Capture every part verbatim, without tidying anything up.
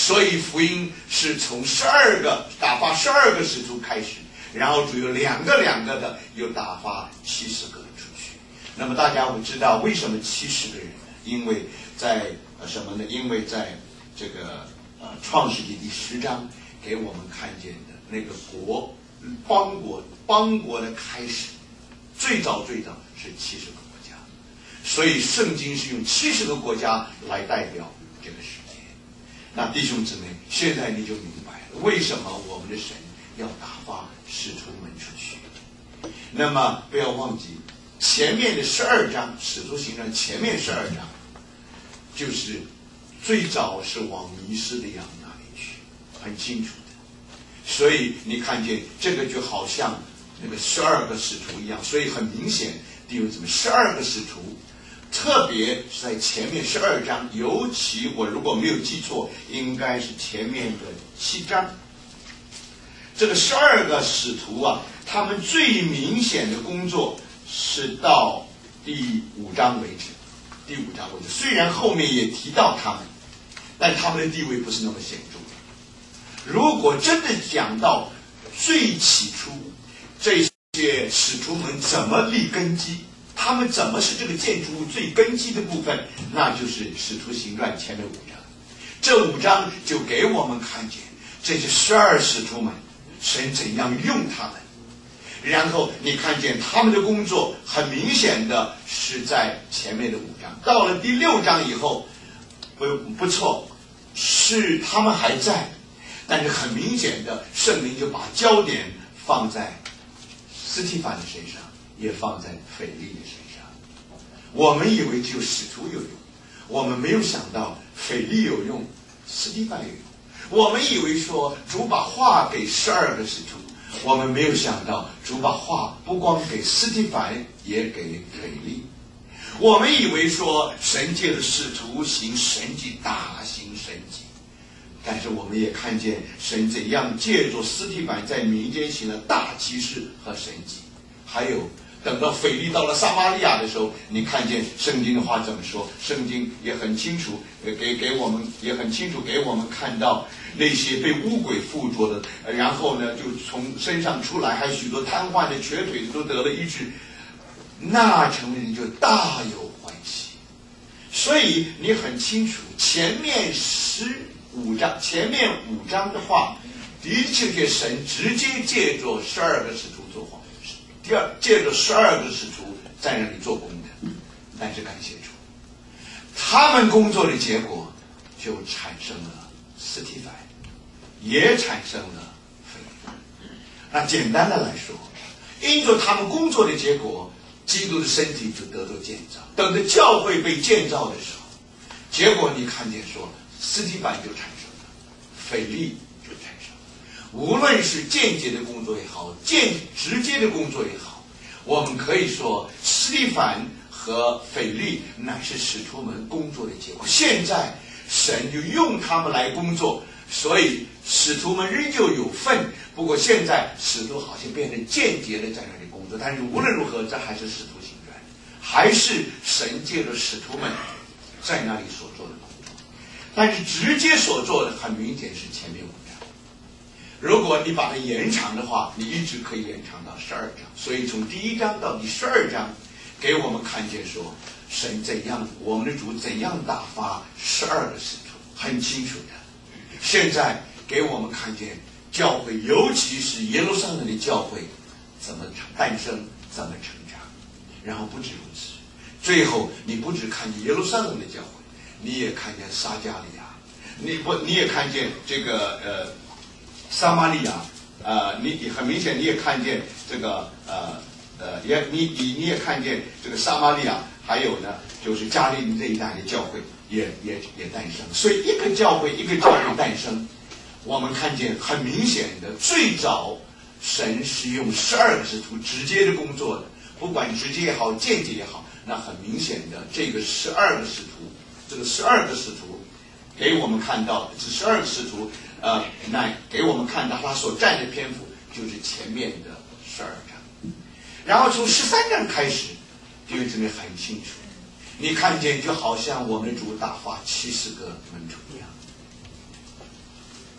所以福音是从十二个打发十二个使徒开始，然后主有两个两个的又打发七十个出去。那么大家会知道为什么七十个人呢？因为在呃什么呢？因为在这个呃创世纪第十章给我们看见的那个国邦国邦国的开始，最早最早是七十个国家，所以圣经是用七十个国家来代表这个世界。那弟兄姊妹，现在你就明白了为什么我们的神要打发使徒们出去。那么不要忘记前面的十二章，使徒行传前面十二章就是最早是往迷失的羊那里去，很清楚的。所以你看见这个就好像那个十二个使徒一样，所以很明显弟兄姊妹，十二个使徒特别是在前面十二章，尤其我如果没有记错，应该是前面的七章。这个十二个使徒啊，他们最明显的工作是到第五章为止。第五章为止，虽然后面也提到他们，但他们的地位不是那么显著。如果真的讲到最起初这些使徒们怎么立根基，他们怎么是这个建筑物最根基的部分，那就是使徒行传前面五章。这五章就给我们看见这些十二使徒们神怎样用他们。然后你看见他们的工作很明显的是在前面的五章，到了第六章以后不不错，是他们还在，但是很明显的圣灵就把焦点放在司提反的身上，也放在腓利的身上。我们以为只有使徒有用，我们没有想到腓利有用，司提反有用。我们以为说主把话给十二个使徒，我们没有想到主把话不光给司提反，也给腓利。我们以为说神借着使徒行神迹，大行神迹，但是我们也看见神怎样借着司提反在民间行了大奇事和神迹。还有等到腓利到了撒玛利亚的时候，你看见圣经的话怎么说？圣经也很清楚给给我们也很清楚给我们看到那些被污鬼附着的，然后呢就从身上出来，还有许多瘫痪的瘸腿的都得了医治，那城人就大有欢喜。所以你很清楚前面十五章前面五章的话，的确确神直接借着十二个使徒作话，第二借着十二个使徒在那里做工的。但是感谢主，他们工作的结果就产生了司提反，也产生了腓利。那简单的来说，因着他们工作的结果，基督的身体就得到建造。等着教会被建造的时候，结果你看见说司提反就产生了，腓利就产生了。无论是间接的工作也好，间直接的工作也好，我们可以说司提反和腓利乃是使徒们工作的结果。现在神就用他们来工作，所以使徒们仍旧有份。不过现在使徒好像变成间接的在那里工作，但是无论如何，这还是使徒行传，还是神借着使徒们在那里所做的工作。但是直接所做的很明显是前面五章。如果你把它延长的话，你一直可以延长到十二章。所以从第一章到第十二章，给我们看见说神怎样，我们的主怎样打发十二个使徒，很清楚的。现在给我们看见教会，尤其是耶路撒冷的教会怎么诞生，怎么成长。然后不止如此，最后你不只看见耶路撒冷的教会，你也看见撒加利亚，你不你也看见这个呃撒玛利亚，呃你很明显你也看见这个呃呃也你你你也看见这个撒玛利亚，还有呢就是加利利这一带的教会也也也诞生。所以一个教会一个教会诞生，我们看见很明显的，最早神是用十二个使徒直接的工作的，不管直接也好间接也好，那很明显的这个十二个使徒，这个十二个使徒给我们看到这十二个使徒呃乃给我们看到他所占的篇幅就是前面的十二章。然后从十三章开始，弟兄姊妹很清楚，你看见就好像我们的主打发七十个门徒一样，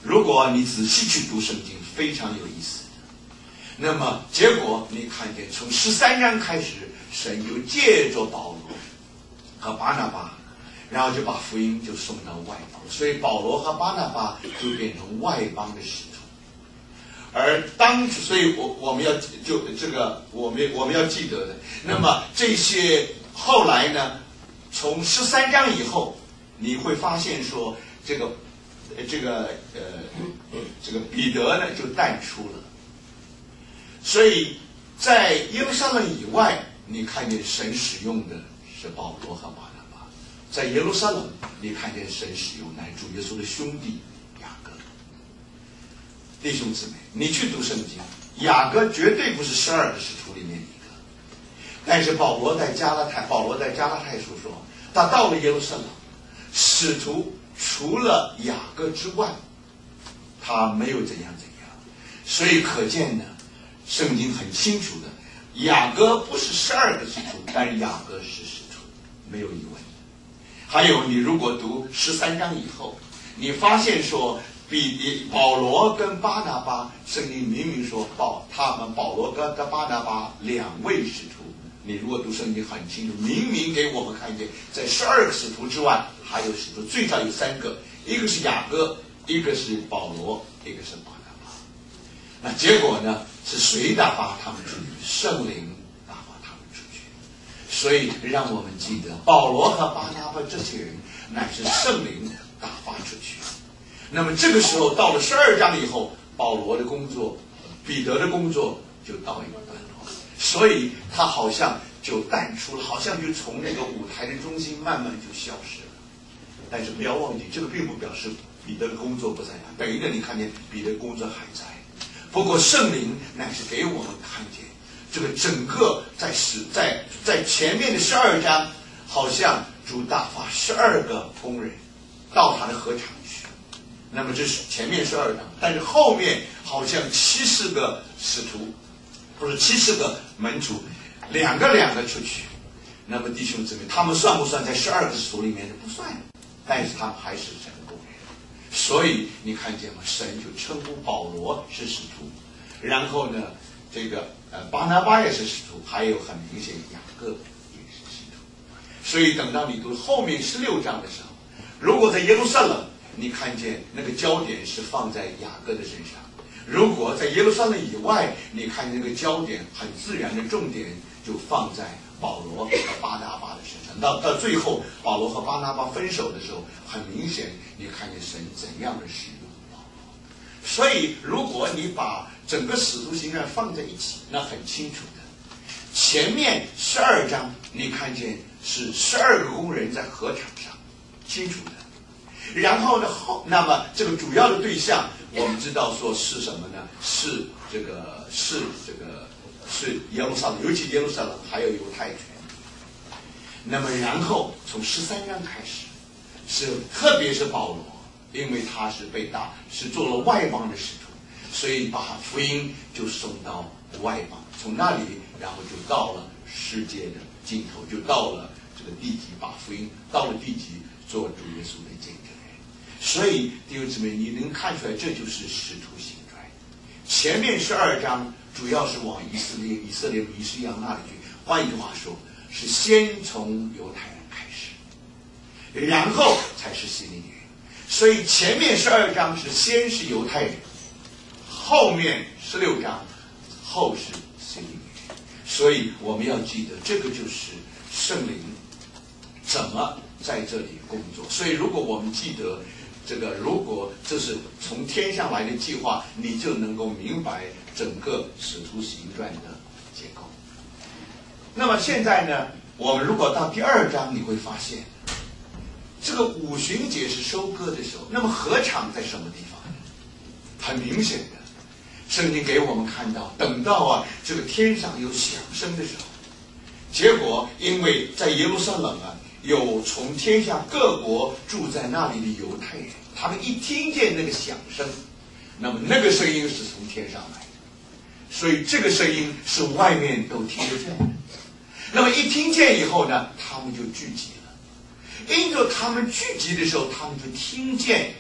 如果你仔细去读圣经，非常有意思的。那么结果你看见，从十三章开始，神就借着保罗和巴拿巴，然后就把福音就送到外邦，所以保罗和巴拿巴就变成外邦的使徒。而当，所以我我们要就这个我们我们要记得的。那么这些后来呢，从十三章以后，你会发现说，这个这个呃这个彼得呢就淡出了。所以在耶路撒冷以外，你看见神使用的是保罗和巴拿巴；在耶路撒冷，你看见神使用乃主耶稣的兄弟雅各。弟兄姊妹，你去读圣经，雅各绝对不是十二个使徒里面一个，但是保罗在加拉太，保罗在加拉太书说，他到了耶路撒冷，使徒除了雅各之外，他没有怎样怎样。所以可见呢，圣经很清楚的，雅各不是十二个使徒，但是雅各是使徒，没有疑问。还有，你如果读十三章以后，你发现说，比保罗跟巴拿巴，圣经明明说保他们保罗跟巴拿巴两位使徒。你如果读圣经很清楚，明明给我们看见，在十二个使徒之外，还有使徒，最少有三个，一个是雅各，一个是保罗，一个是巴拿巴。那结果呢？是谁打发他们出去？圣灵打发他们出去。所以让我们记得，保罗和巴拿巴这些人乃是圣灵打发出去。那么这个时候到了十二章以后，保罗的工作，彼得的工作就到一个段落，所以他好像就淡出了，好像就从那个舞台的中心慢慢就消失了。但是不要忘记，这个并不表示彼得的工作不在那，等于你看见彼得的工作还在。不过圣灵乃是给我们看见，这个整个在十在在前面的十二章，好像主打发十二个工人到他的禾场去。那么这是前面十二章，但是后面好像七十个使徒，不是七十个门徒，两个两个出去。那么弟兄姊妹，他们算不算在十二个使徒里面的？不算，但是他们还是神的工人。所以你看见吗？神就称呼保罗是使徒，然后呢，这个呃巴拿巴也是使徒，还有很明显雅各也是使徒。所以等到你读后面十六章的时候，如果在耶路撒冷，你看见那个焦点是放在雅各的身上；如果在耶路撒冷以外，你看见那个焦点很自然的重点就放在保罗和巴拿巴的身上。到到最后，保罗和巴拿巴分手的时候，很明显你看见神怎样的使用保罗。所以如果你把整个使徒行传放在一起，那很清楚的，前面十二章你看见是十二个工人在禾场上，清楚的。然后呢后那么这个主要的对象我们知道说是什么呢？是这个是这个是耶路撒冷，尤其耶路撒冷还有犹太人。那么然后从十三章开始，是特别是保罗，因为他是被打是做了外邦的使徒，所以把福音就送到外邦，从那里然后就到了世界的尽头，就到了这个地极，把福音到了地极做主耶稣的见证人。所以弟兄姊妹，你能看出来，这就是使徒行传。前面十二章主要是往以色列以色列以斯亚那里去，换一句话说，是先从犹太人开始，然后才是希利尼人。所以前面十二章是先是犹太人，后面十六章后是希利尼人。所以我们要记得，这个就是圣灵怎么在这里工作。所以如果我们记得这个，如果这是从天上来的计划，你就能够明白整个使徒行传的结构。那么现在呢，我们如果到第二章，你会发现这个五旬节是收割的时候，那么禾场在什么地方呢？很明显的，圣经给我们看到，等到啊这个天上有响声的时候，结果因为在耶路撒冷啊有从天下各国住在那里的犹太人，他们一听见那个响声，那么那个声音是从天上来的，所以这个声音是外面都听得见的。那么一听见以后呢，他们就聚集了。因着他们聚集的时候，他们就听见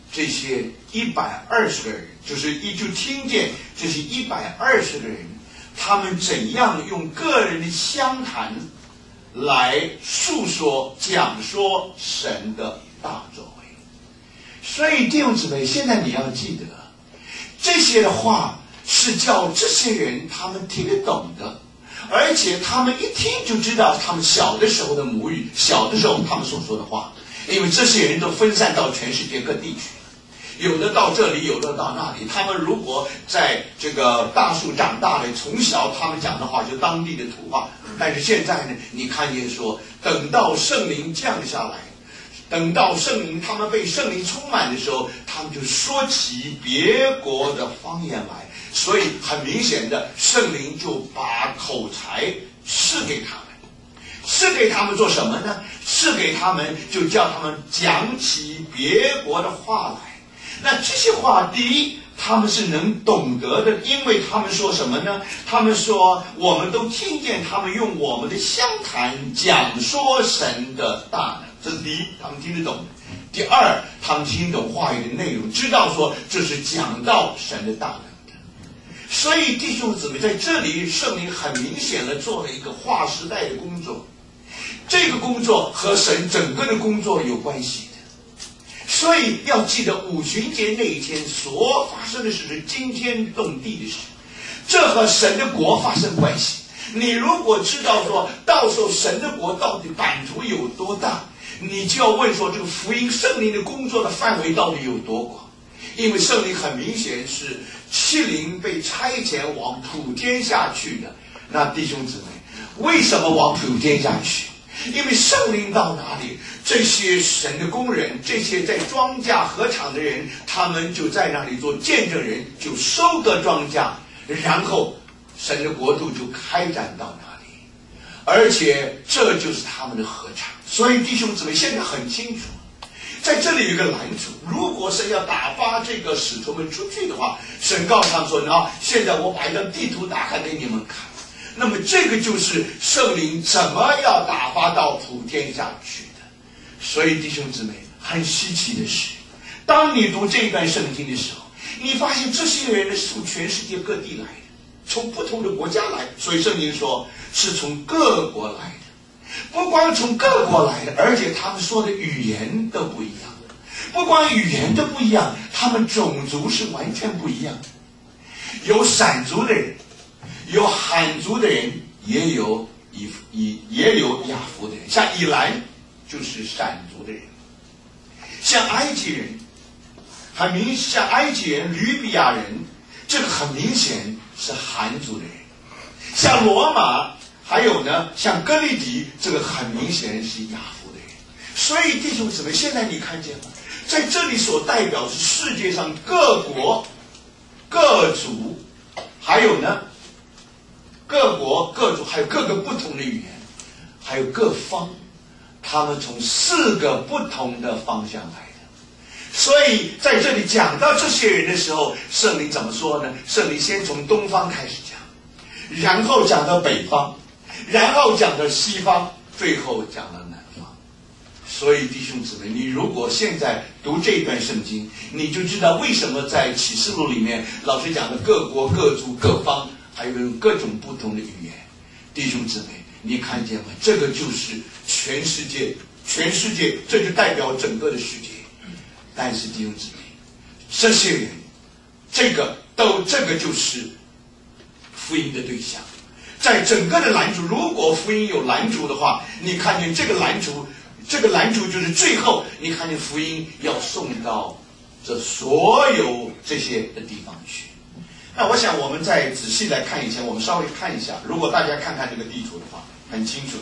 这些一百二十个人，就是一就听见这些一百二十个人，他们怎样用个人的相谈来诉说、讲说神的大作为。所以弟兄姊妹，现在你要记得，这些的话是叫这些人他们听得懂的，而且他们一听就知道他们小的时候的母语，小的时候他们所说的话，因为这些人都分散到全世界各地去。有的到这里，有的到那里。他们如果在这个大树长大的，从小他们讲的话就当地的土话。但是现在呢，你看见说，等到圣灵降下来，等到圣灵他们被圣灵充满的时候，他们就说起别国的方言来。所以很明显的，圣灵就把口才赐给他们。赐给他们做什么呢？赐给他们就叫他们讲起别国的话来。那这些话，第一，他们是能懂得的，因为他们说什么呢？他们说，我们都听见他们用我们的相谈讲说神的大能，这是第一，他们听得懂。第二，他们听懂话语的内容，知道说这是讲到神的大能的。所以弟兄姊妹，在这里圣灵很明显的做了一个划时代的工作，这个工作和神整个的工作有关系。所以要记得五旬节那一天所发生的事是惊天动地的事，这和神的国发生关系。你如果知道说到时候神的国到底版图有多大，你就要问说这个福音圣灵的工作的范围到底有多广。因为圣灵很明显是七灵被差遣往普天下去的。那弟兄姊妹，为什么往普天下去？因为圣灵到哪里，这些神的工人，这些在庄稼禾场的人，他们就在那里做见证人，就收割庄稼，然后神的国度就开展到哪里，而且这就是他们的禾场。所以弟兄姊妹现在很清楚，在这里有一个拦阻，如果神要打发这个使徒们出去的话，神告诉他们说，那现在我把一张地图打开给你们看，那么这个就是圣灵怎么要打发到普天下去的。所以弟兄姊妹，很稀奇的是，当你读这一段圣经的时候，你发现这些人是从全世界各地来的，从不同的国家来，所以圣经说是从各国来的。不光从各国来的，而且他们说的语言都不一样。不光语言都不一样，他们种族是完全不一样的。有闪族的人，有罕族的人，也有以以也有亚夫的人。像以兰就是闪族的人，像埃及人，很明像埃及人、吕比亚人，这个很明显是韩族的人。像罗马，还有呢，像哥利底，这个很明显是亚夫的人。所以弟兄姊妹，现在你看见吗？在这里所代表是世界上各国、各族，还有呢，各国、各族，还有各个不同的语言，还有各方，他们从四个不同的方向来的。所以在这里讲到这些人的时候，圣灵怎么说呢？圣灵先从东方开始讲，然后讲到北方，然后讲到西方，最后讲到南方。所以弟兄姊妹，你如果现在读这段圣经，你就知道为什么在启示录里面老师讲的各国、各族、各方，还有各种不同的语言。弟兄姊妹，你看见吗？这个就是全世界，全世界，这就代表整个的世界。但是弟兄姊妹，这些人，这个都这个就是福音的对象。在整个的拦阻，如果福音有拦阻的话，你看见这个拦阻，这个拦阻就是最后你看见福音要送到这所有这些的地方去。那我想我们再仔细来看一下，我们稍微看一下，如果大家看看这个地图的话，很清楚。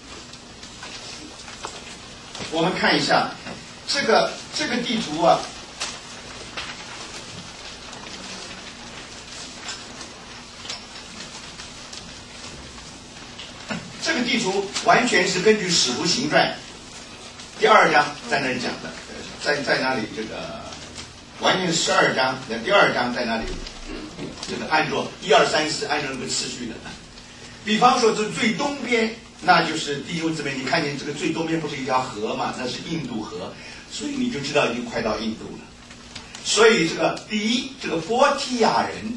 我们看一下这个这个地图啊，这个地图完全是根据《使徒行传》第二章在那里讲的，在在那里这个完全十二章，第二章在那里这个按照一二三四按照那个次序的。比方说，这最东边，那就是弟兄姊妹，你看见这个最东边不是一条河嘛？那是印度河，所以你就知道已经快到印度了。 所以这个第一，这个佛提亚人